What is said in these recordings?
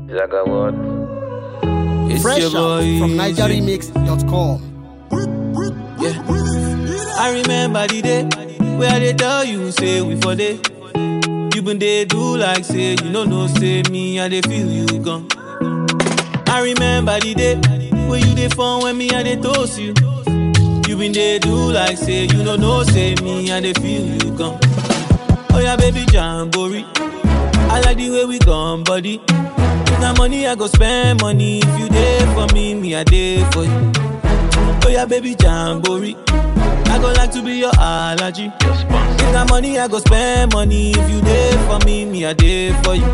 Zaga what? It's Fresh your out boy from NigerRemix.com. Yeah. I remember the day where they tell you say we for day. You been they do like say you know say me I they feel you gone. I remember the day where you they fun when me I they toast you. You been they do like say you know say me I they feel you gone. Oh yeah baby Jamboree, I like the way we gone body. Now money I go spend money. If you there for me I there for you. Oh yeah baby Jamboree, I go like to be your allergy. If na money I go spend money. If you there for me I there for you.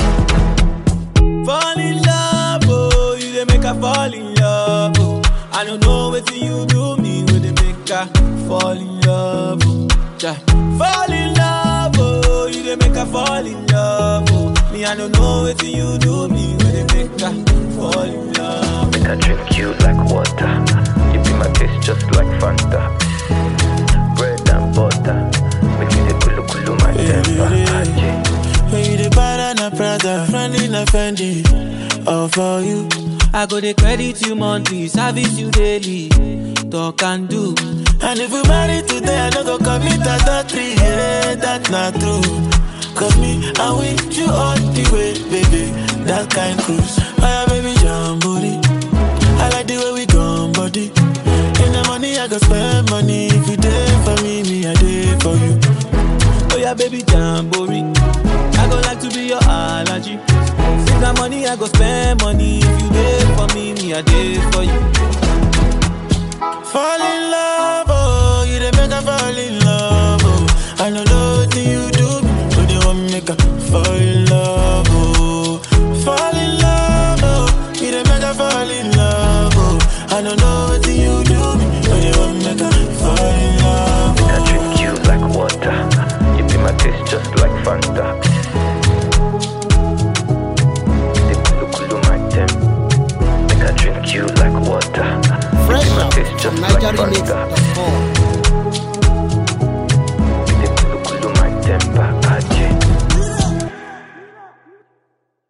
Fall in love, oh, you dey make her fall in love. Oh. I don't know what you do me when they make her fall in love. Oh. Yeah. Fall in love, oh, you dey make her fall in love. Oh. Me I don't know what you do me when they make her fall in love. Make I drink you like water. You be my taste just like Fanta. Bread and butter. Make you the kulu my temper. When you the banana Prada, friend in a Fendi, all for you. I go the credit you monthly, service you daily, talk and do. And if we marry today, I don't go commit adultery, yeah, that's not true. Cause me, I with you all the way, baby, that kind cruise. Oh yeah, baby, Jamboree, I like the way we gone, body. In the money, I go spend money. If you there for me I there for you. Oh yeah, baby Jamboree, I go like to be your allergy. If that money I go spend money. If you there for me I there for you. Fall in love, oh, you dey make her fall in love, oh. I don't know what you do, but they want me make her fall in love, oh. Fall in love, oh, you dey make her fall in love, oh. I don't know what you do, but they want me make her fall in love, oh. Make I drink you like water. You be my taste just like Fanta. The kulu my temper. Make I drink you like water. Fresh out Taste from just like Fanta. NigerRemix.com.